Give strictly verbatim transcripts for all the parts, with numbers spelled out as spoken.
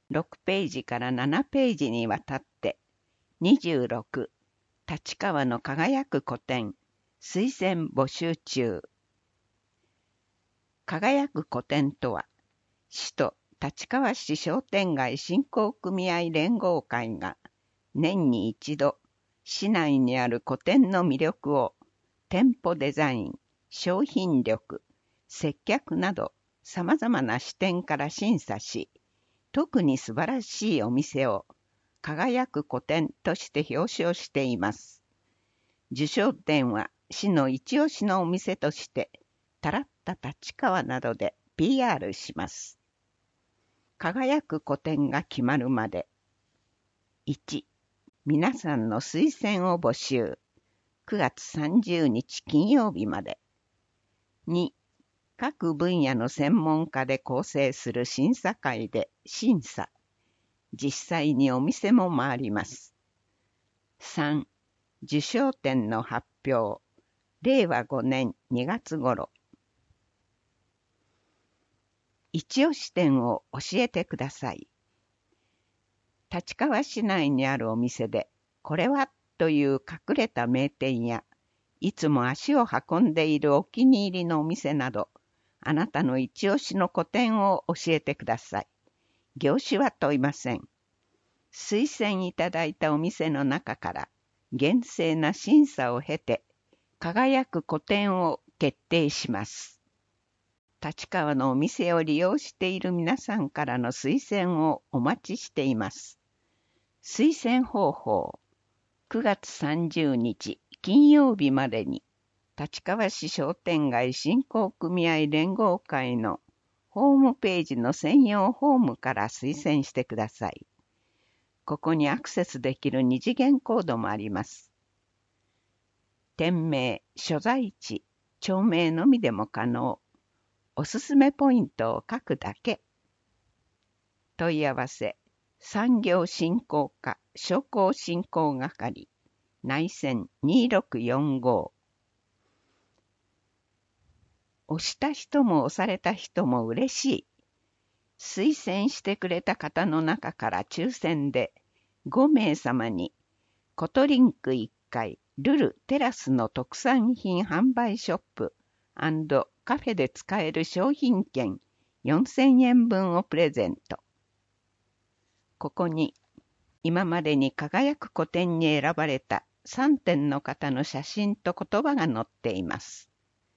ろくページからななページにわたってにじゅうろく立川の輝く古典推薦募集中。輝く古典とは、市と立川市商店街振興組合連合会が年に一度市内にある古典の魅力を店舗デザイン、商品力、接客など様々な視点から審査し、特に素晴らしいお店を輝く古典として表彰しています。受賞展は市の一押しのお店としてたらった立川などで ピーアール します。輝く古典が決まるまで。いち、皆さんの推薦を募集。くがつさんじゅうにち金曜日まで。に、各分野の専門家で構成する審査会で審査。実際にお店も回ります。さん、受賞展の発表。れいわごねんにがつ頃。一押し店を教えてください。立川市内にあるお店で、これはという隠れた名店や、いつも足を運んでいるお気に入りのお店など、あなたの一押しの古典を教えてください。業種は問いません。推薦いただいたお店の中から、厳正な審査を経て、輝く古典を決定します。立川のお店を利用している皆さんからの推薦をお待ちしています。推薦方法。くがつさんじゅうにち金曜日までに立川市商店街振興組合連合会のホームページの専用フォームから推薦してください。ここにアクセスできる二次元コードもあります。店名、所在地、町名のみでも可能。おすすめポイントを書くだけ。問い合わせ、産業振興課商工振興係内線にろくよんご。押した人も押された人も嬉しい。推薦してくれた方の中から抽選でごめい様にコトリンクいっかいルルテラスの特産品販売ショップ&カフェで使える商品券よんせんえんぶんをプレゼント。ここに今までに輝く古典に選ばれたさんてんの方の写真と言葉が載っています。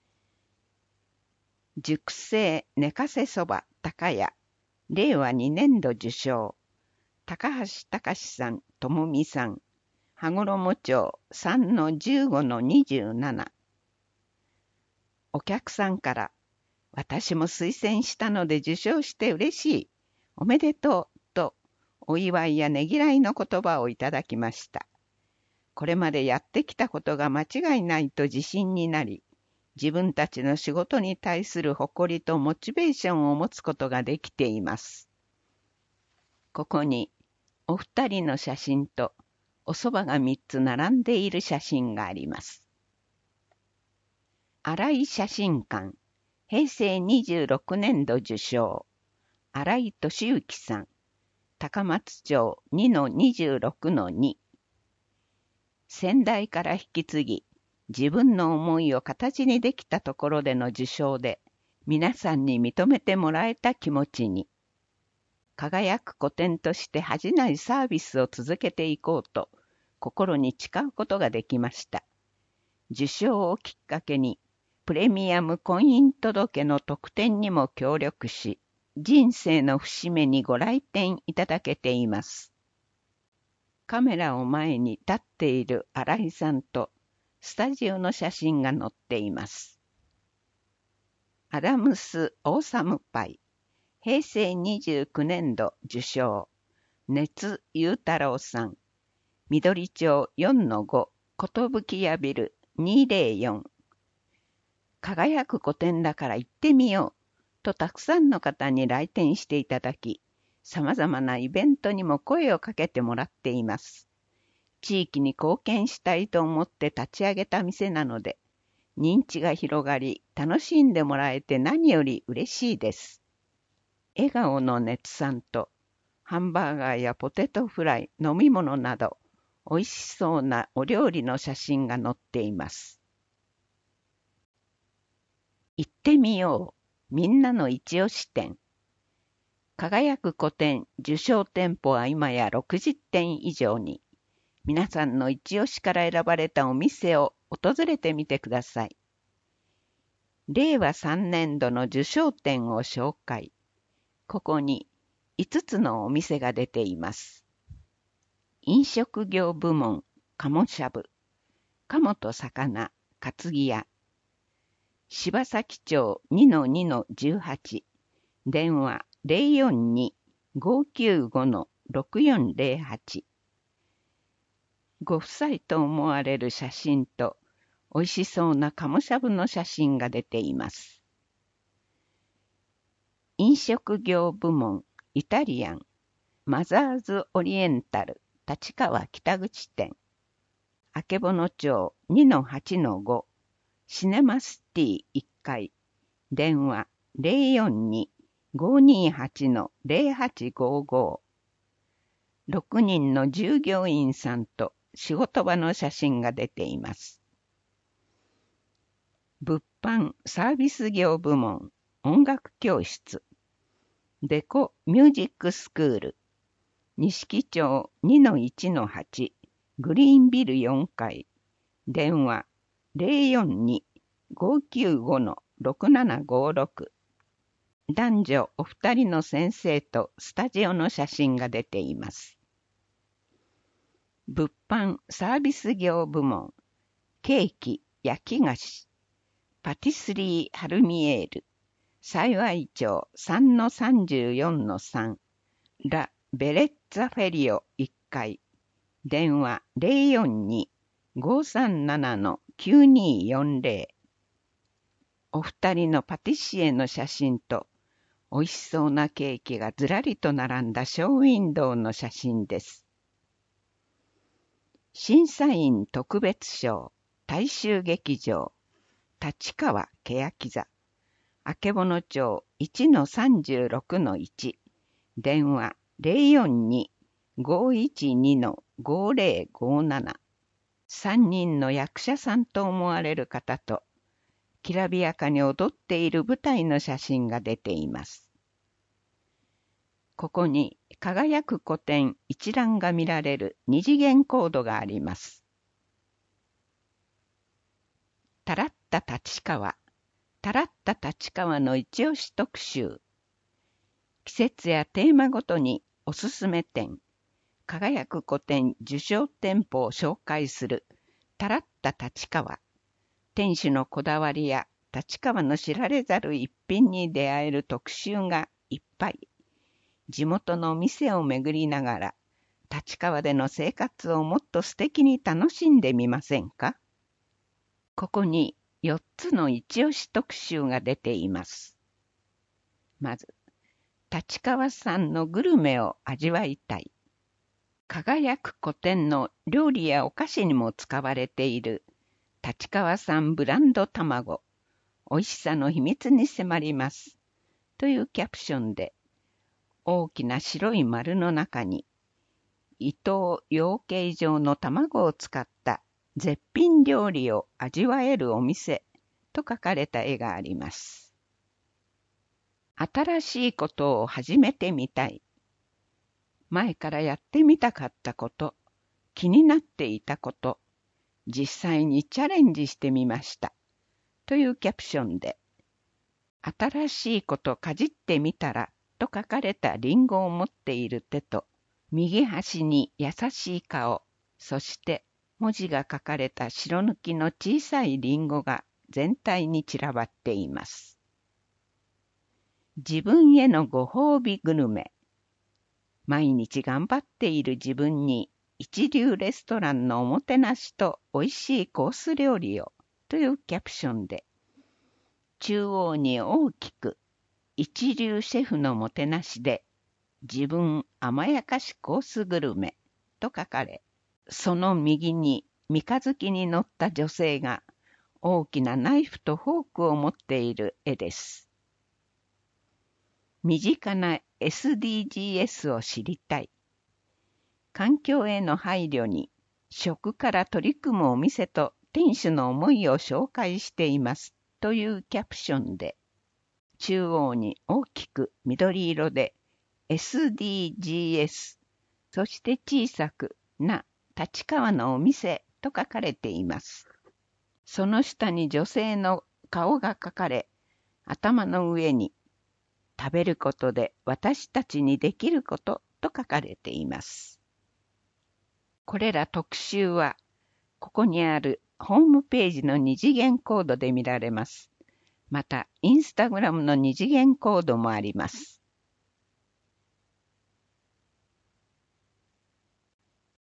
熟成寝かせそば高屋れいわにねんど受賞高橋隆さん、智美さん、羽衣町 さんのじゅうごのにじゅうなな。お客さんから私も推薦したので受賞して嬉しい。おめでとうとお祝いやねぎらいの言葉をいただきました。これまでやってきたことが間違いないと自信になり、自分たちの仕事に対する誇りとモチベーションを持つことができています。ここにお二人の写真とお蕎麦がみっつ並んでいる写真があります。新井写真館、へいせいにじゅうろくねんど受賞、新井俊之さん、高松町 にのにじゅうろくのに。先代から引き継ぎ、自分の思いを形にできたところでの受賞で、皆さんに認めてもらえた気持ちに、輝く古典として恥じないサービスを続けていこうと、心に誓うことができました。受賞をきっかけに、プレミアム婚姻届の特典にも協力し、人生の節目にご来店いただけています。カメラを前に立っている新井さんとスタジオの写真が載っています。アダムス・オーサムパイ、へいせいにじゅうきゅうねんど受賞、熱裕太郎さん、緑町 よんのご、寿屋ビルにまるよん。輝く古典だから行ってみようとたくさんの方に来店していただき、様々なイベントにも声をかけてもらっています。地域に貢献したいと思って立ち上げた店なので、認知が広がり、楽しんでもらえて何より嬉しいです。笑顔の熱さんとハンバーガーやポテトフライ、飲み物など、美味しそうなお料理の写真が載っています。行ってみよう。みんなの一押し店。輝く古典、受賞店舗は今やろくじゅってん以上に。皆さんの一押しから選ばれたお店を訪れてみてください。れいわさんねんどの受賞店を紹介。ここにいつつのお店が出ています。飲食業部門、鴨しゃぶ、鴨と魚、担ぎ屋。柴崎町 にのにのじゅうはち、電話 ゼロよんに ごきゅうご ろくよんゼロはち。ご夫妻と思われる写真と、美味しそうな鴨しゃぶの写真が出ています。飲食業部門、イタリアン、マザーズオリエンタル、立川北口店。あけぼの町 にのはちのご、シネマシティいっかい、電話 ゼロよんに ごにはち ゼロはちごご。ろくにんの従業員さんと仕事場の写真が出ています。物販サービス業部門、音楽教室、デコミュージックスクール、錦町 にのいちのはち、グリーンビルよんかい、電話 ゼロよんに ごきゅうご ろくななごろく。男女お二人の先生とスタジオの写真が出ています。物販サービス業部門、ケーキ、焼き菓子、パティスリーハルミエール、幸町 さんのさんじゅうよんのさん、ラ・ベレッツァフェリオいっかい、電話 ゼロよんに ごさんなな きゅうによんゼロ。お二人のパティシエの写真と、美味しそうなケーキがずらりと並んだショーウィンドウの写真です。審査員特別賞、大衆劇場、立川欅座、あけぼの町 いちのさんじゅうろくのいち、電話 ゼロよんに ごいちに ごゼロごなな。さんにんの役者さんと思われる方と、きらびやかに踊っている舞台の写真が出ています。ここに輝く古典一覧が見られる二次元コードがあります。たらった立川、たらった立川の一押し特集。季節やテーマごとにおすすめ店、輝く古典受賞店舗を紹介するたらった立川。店主のこだわりや立川の知られざる一品に出会える特集がいっぱい。地元のお店を巡りながら、立川での生活をもっと素敵に楽しんでみませんか？ここによっつの一押し特集が出ています。まず、立川産のグルメを味わいたい。輝く古典の料理やお菓子にも使われている立川産ブランド卵、美味しさの秘密に迫ります。というキャプションで、大きな白い丸の中に、糸養鶏状の卵を使った絶品料理を味わえるお店と書かれた絵があります。新しいことを始めてみたい。前からやってみたかったこと、気になっていたこと、実際にチャレンジしてみました。というキャプションで、新しいことかじってみたらと書かれたリンゴを持っている手と、右端に優しい顔、そして文字が書かれた白抜きの小さいリンゴが全体に散らばっています。自分へのご褒美グルメ。毎日頑張っている自分に一流レストランのおもてなしと美味しいコース料理をというキャプションで、中央に大きく一流シェフのもてなしで自分甘やかしコースグルメと書かれ、その右に三日月に乗った女性が大きなナイフとフォークを持っている絵です。 身近な エスディージーエス を知りたい。環境への配慮に食から取り組むお店と店主の思いを紹介していますというキャプションで、中央に大きく緑色で エスディージーエス、そして小さくな立川のお店と書かれています。その下に女性の顔が描かれ、頭の上に食べることで私たちにできることと書かれています。これら特集は、ここにあるホームページの二次元コードで見られます。また、インスタグラムの二次元コードもあります。